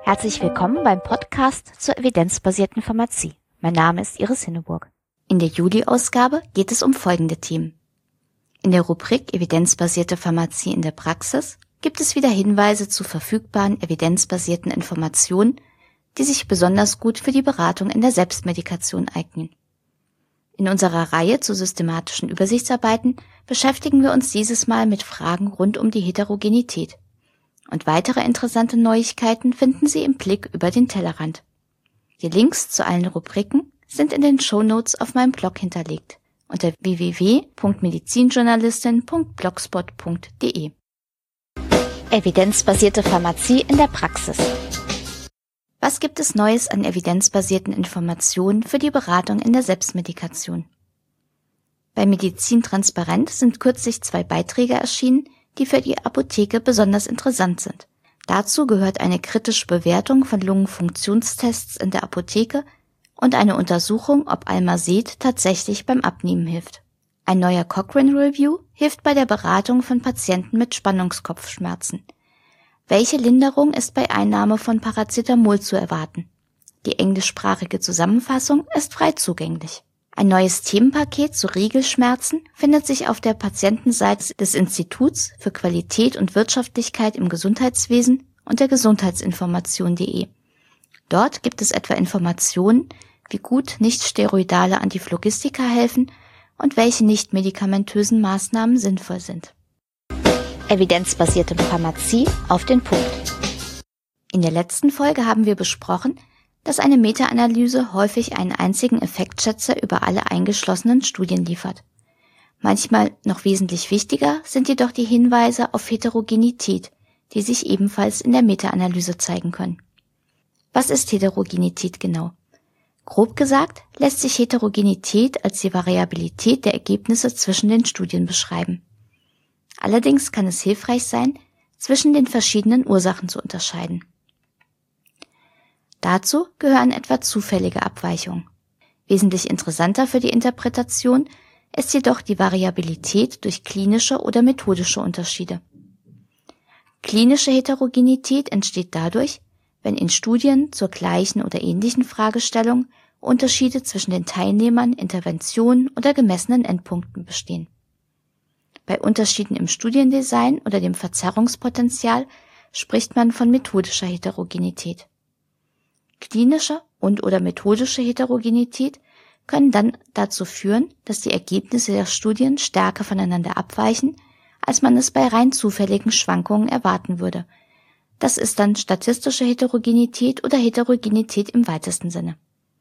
Herzlich willkommen beim Podcast zur evidenzbasierten Pharmazie. Mein Name ist Iris Hinneburg. In der Juli-Ausgabe geht es um folgende Themen. In der Rubrik Evidenzbasierte Pharmazie in der Praxis gibt es wieder Hinweise zu verfügbaren evidenzbasierten Informationen, die sich besonders gut für die Beratung in der Selbstmedikation eignen. In unserer Reihe zu systematischen Übersichtsarbeiten beschäftigen wir uns dieses Mal mit Fragen rund um die Heterogenität. Und weitere interessante Neuigkeiten finden Sie im Blick über den Tellerrand. Die Links zu allen Rubriken sind in den Shownotes auf meinem Blog hinterlegt unter www.medizinjournalistin.blogspot.de. Evidenzbasierte Pharmazie in der Praxis. Was gibt es Neues an evidenzbasierten Informationen für die Beratung in der Selbstmedikation? Bei Medizin Transparent sind kürzlich 2 Beiträge erschienen, die für die Apotheke besonders interessant sind. Dazu gehört eine kritische Bewertung von Lungenfunktionstests in der Apotheke und eine Untersuchung, ob Almazet tatsächlich beim Abnehmen hilft. Ein neuer Cochrane Review hilft bei der Beratung von Patienten mit Spannungskopfschmerzen. Welche Linderung ist bei Einnahme von Paracetamol zu erwarten? Die englischsprachige Zusammenfassung ist frei zugänglich. Ein neues Themenpaket zu Riegelschmerzen findet sich auf der Patientenseite des Instituts für Qualität und Wirtschaftlichkeit im Gesundheitswesen unter gesundheitsinformation.de. Dort gibt es etwa Informationen, wie gut nichtsteroidale Antiphlogistika helfen und welche nicht-medikamentösen Maßnahmen sinnvoll sind. Evidenzbasierte Pharmazie auf den Punkt. In der letzten Folge haben wir besprochen, dass eine Meta-Analyse häufig einen einzigen Effektschätzer über alle eingeschlossenen Studien liefert. Manchmal noch wesentlich wichtiger sind jedoch die Hinweise auf Heterogenität, die sich ebenfalls in der Meta-Analyse zeigen können. Was ist Heterogenität genau? Grob gesagt lässt sich Heterogenität als die Variabilität der Ergebnisse zwischen den Studien beschreiben. Allerdings kann es hilfreich sein, zwischen den verschiedenen Ursachen zu unterscheiden. Dazu gehören etwa zufällige Abweichungen. Wesentlich interessanter für die Interpretation ist jedoch die Variabilität durch klinische oder methodische Unterschiede. Klinische Heterogenität entsteht dadurch, wenn in Studien zur gleichen oder ähnlichen Fragestellung Unterschiede zwischen den Teilnehmern, Interventionen oder gemessenen Endpunkten bestehen. Bei Unterschieden im Studiendesign oder dem Verzerrungspotenzial spricht man von methodischer Heterogenität. Klinische und/oder methodische Heterogenität können dann dazu führen, dass die Ergebnisse der Studien stärker voneinander abweichen, als man es bei rein zufälligen Schwankungen erwarten würde. Das ist dann statistische Heterogenität oder Heterogenität im weitesten Sinne.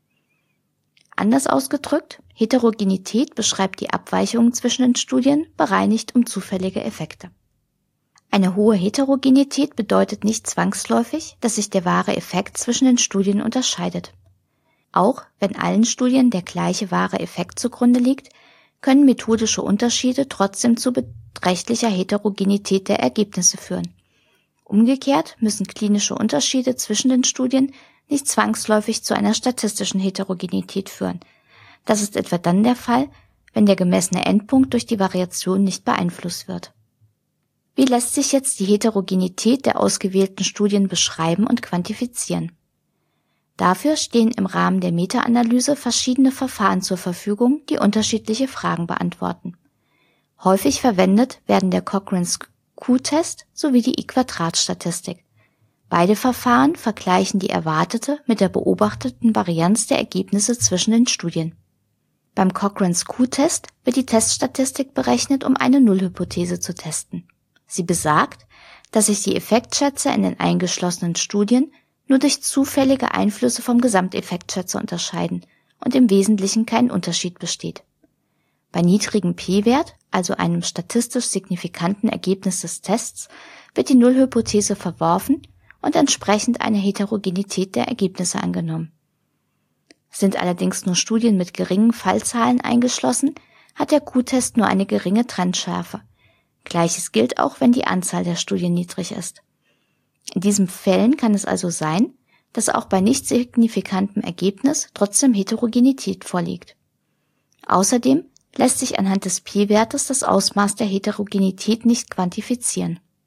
Anders ausgedrückt, Heterogenität beschreibt die Abweichungen zwischen den Studien bereinigt um zufällige Effekte. Eine hohe Heterogenität bedeutet nicht zwangsläufig, dass sich der wahre Effekt zwischen den Studien unterscheidet. Auch wenn allen Studien der gleiche wahre Effekt zugrunde liegt, können methodische Unterschiede trotzdem zu beträchtlicher Heterogenität der Ergebnisse führen. Umgekehrt müssen klinische Unterschiede zwischen den Studien nicht zwangsläufig zu einer statistischen Heterogenität führen. Das ist etwa dann der Fall, wenn der gemessene Endpunkt durch die Variation nicht beeinflusst wird. Wie lässt sich jetzt die Heterogenität der ausgewählten Studien beschreiben und quantifizieren? Dafür stehen im Rahmen der Meta-Analyse verschiedene Verfahren zur Verfügung, die unterschiedliche Fragen beantworten. Häufig verwendet werden der Cochrane's Q-Test sowie die I-Quadrat-Statistik. Beide Verfahren vergleichen die erwartete mit der beobachteten Varianz der Ergebnisse zwischen den Studien. Beim Cochrane's Q-Test wird die Teststatistik berechnet, um eine Nullhypothese zu testen. Sie besagt, dass sich die Effektschätzer in den eingeschlossenen Studien nur durch zufällige Einflüsse vom Gesamteffektschätzer unterscheiden und im Wesentlichen kein Unterschied besteht. Bei niedrigem P-Wert, also einem statistisch signifikanten Ergebnis des Tests, wird die Nullhypothese verworfen und entsprechend eine Heterogenität der Ergebnisse angenommen. Sind allerdings nur Studien mit geringen Fallzahlen eingeschlossen, hat der Q-Test nur eine geringe Trendschärfe. Gleiches gilt auch, wenn die Anzahl der Studien niedrig ist. In diesen Fällen kann es also sein, dass auch bei nicht signifikantem Ergebnis trotzdem Heterogenität vorliegt. Außerdem lässt sich anhand des P-Wertes das Ausmaß der Heterogenität nicht quantifizieren.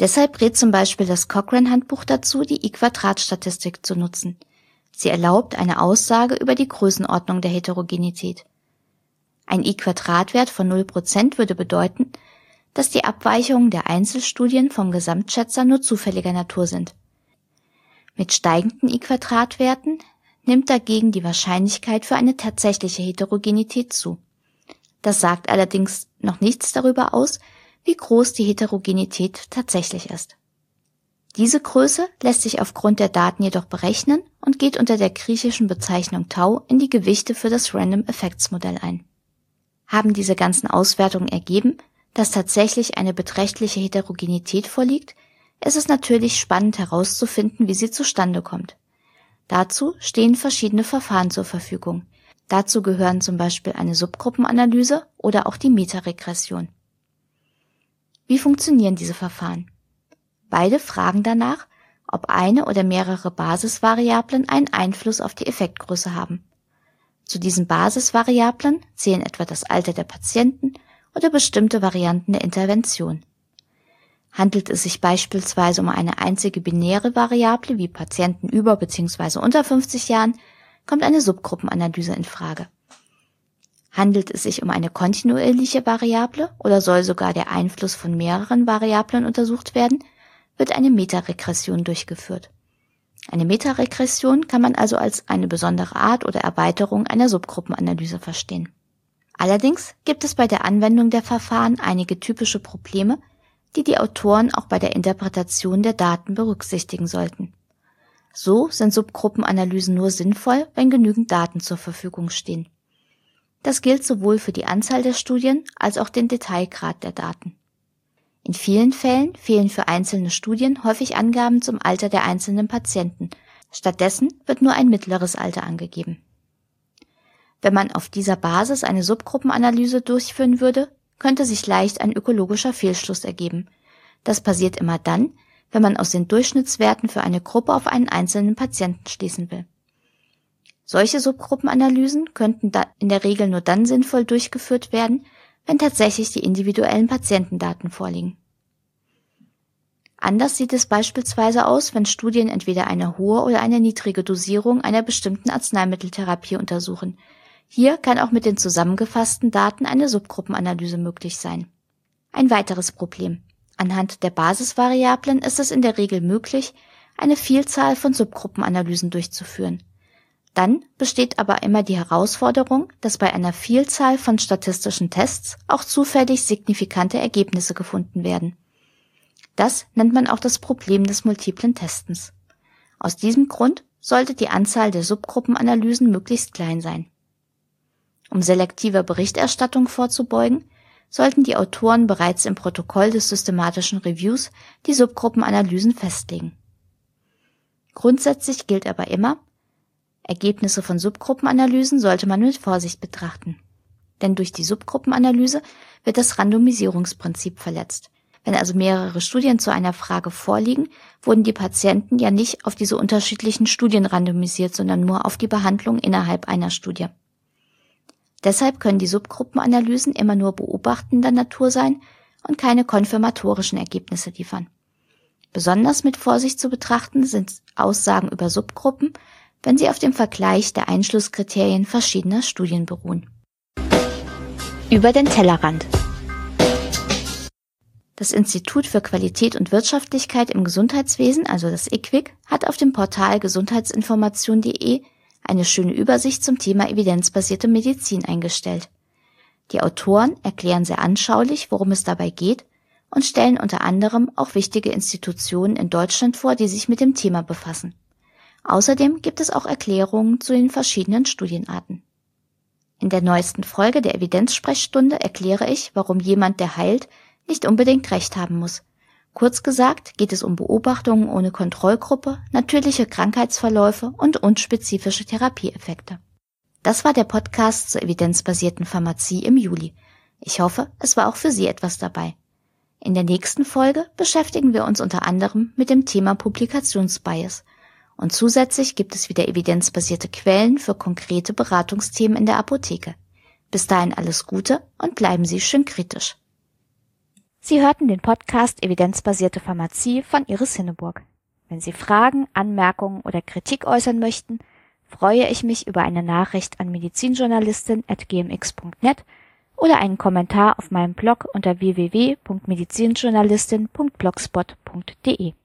Deshalb rät zum Beispiel das Cochrane-Handbuch dazu, die I-Quadrat-Statistik zu nutzen. Sie erlaubt eine Aussage über die Größenordnung der Heterogenität. Ein I-Quadrat-Wert von 0% würde bedeuten, dass die Abweichungen der Einzelstudien vom Gesamtschätzer nur zufälliger Natur sind. Mit steigenden I-Quadrat-Werten nimmt dagegen die Wahrscheinlichkeit für eine tatsächliche Heterogenität zu. Das sagt allerdings noch nichts darüber aus, wie groß die Heterogenität tatsächlich ist. Diese Größe lässt sich aufgrund der Daten jedoch berechnen und geht unter der griechischen Bezeichnung Tau in die Gewichte für das Random Effects Modell ein. Haben diese ganzen Auswertungen ergeben, dass tatsächlich eine beträchtliche Heterogenität vorliegt, ist es natürlich spannend herauszufinden, wie sie zustande kommt. Dazu stehen verschiedene Verfahren zur Verfügung. Dazu gehören zum Beispiel eine Subgruppenanalyse oder auch die Metaregression. Wie funktionieren diese Verfahren? Beide fragen danach, ob eine oder mehrere Basisvariablen einen Einfluss auf die Effektgröße haben. Zu diesen Basisvariablen zählen etwa das Alter der Patienten oder bestimmte Varianten der Intervention. Handelt es sich beispielsweise um eine einzige binäre Variable wie Patienten über bzw. unter 50 Jahren, kommt eine Subgruppenanalyse in Frage. Handelt es sich um eine kontinuierliche Variable oder soll sogar der Einfluss von mehreren Variablen untersucht werden, wird eine Metaregression durchgeführt. Eine Metaregression kann man also als eine besondere Art oder Erweiterung einer Subgruppenanalyse verstehen. Allerdings gibt es bei der Anwendung der Verfahren einige typische Probleme, die die Autoren auch bei der Interpretation der Daten berücksichtigen sollten. So sind Subgruppenanalysen nur sinnvoll, wenn genügend Daten zur Verfügung stehen. Das gilt sowohl für die Anzahl der Studien als auch den Detailgrad der Daten. In vielen Fällen fehlen für einzelne Studien häufig Angaben zum Alter der einzelnen Patienten. Stattdessen wird nur ein mittleres Alter angegeben. Wenn man auf dieser Basis eine Subgruppenanalyse durchführen würde, könnte sich leicht ein ökologischer Fehlschluss ergeben. Das passiert immer dann, wenn man aus den Durchschnittswerten für eine Gruppe auf einen einzelnen Patienten schließen will. Solche Subgruppenanalysen könnten in der Regel nur dann sinnvoll durchgeführt werden, wenn tatsächlich die individuellen Patientendaten vorliegen. Anders sieht es beispielsweise aus, wenn Studien entweder eine hohe oder eine niedrige Dosierung einer bestimmten Arzneimitteltherapie untersuchen. Hier kann auch mit den zusammengefassten Daten eine Subgruppenanalyse möglich sein. Ein weiteres Problem. Anhand der Basisvariablen ist es in der Regel möglich, eine Vielzahl von Subgruppenanalysen durchzuführen. Dann besteht aber immer die Herausforderung, dass bei einer Vielzahl von statistischen Tests auch zufällig signifikante Ergebnisse gefunden werden. Das nennt man auch das Problem des multiplen Testens. Aus diesem Grund sollte die Anzahl der Subgruppenanalysen möglichst klein sein. Um selektiver Berichterstattung vorzubeugen, sollten die Autoren bereits im Protokoll des systematischen Reviews die Subgruppenanalysen festlegen. Grundsätzlich gilt aber immer, Ergebnisse von Subgruppenanalysen sollte man mit Vorsicht betrachten. Denn durch die Subgruppenanalyse wird das Randomisierungsprinzip verletzt. Wenn also mehrere Studien zu einer Frage vorliegen, wurden die Patienten ja nicht auf diese unterschiedlichen Studien randomisiert, sondern nur auf die Behandlung innerhalb einer Studie. Deshalb können die Subgruppenanalysen immer nur beobachtender Natur sein und keine konfirmatorischen Ergebnisse liefern. Besonders mit Vorsicht zu betrachten sind Aussagen über Subgruppen, wenn sie auf dem Vergleich der Einschlusskriterien verschiedener Studien beruhen. Über den Tellerrand. Das Institut für Qualität und Wirtschaftlichkeit im Gesundheitswesen, also das IQWiG, hat auf dem Portal gesundheitsinformation.de eine schöne Übersicht zum Thema evidenzbasierte Medizin eingestellt. Die Autoren erklären sehr anschaulich, worum es dabei geht und stellen unter anderem auch wichtige Institutionen in Deutschland vor, die sich mit dem Thema befassen. Außerdem gibt es auch Erklärungen zu den verschiedenen Studienarten. In der neuesten Folge der Evidenzsprechstunde erkläre ich, warum jemand, der heilt, nicht unbedingt recht haben muss. Kurz gesagt geht es um Beobachtungen ohne Kontrollgruppe, natürliche Krankheitsverläufe und unspezifische Therapieeffekte. Das war der Podcast zur evidenzbasierten Pharmazie im Juli. Ich hoffe, es war auch für Sie etwas dabei. In der nächsten Folge beschäftigen wir uns unter anderem mit dem Thema Publikationsbias. Und zusätzlich gibt es wieder evidenzbasierte Quellen für konkrete Beratungsthemen in der Apotheke. Bis dahin alles Gute und bleiben Sie schön kritisch. Sie hörten den Podcast Evidenzbasierte Pharmazie von Iris Hinneburg. Wenn Sie Fragen, Anmerkungen oder Kritik äußern möchten, freue ich mich über eine Nachricht an medizinjournalistin@gmx.net oder einen Kommentar auf meinem Blog unter www.medizinjournalistin.blogspot.de.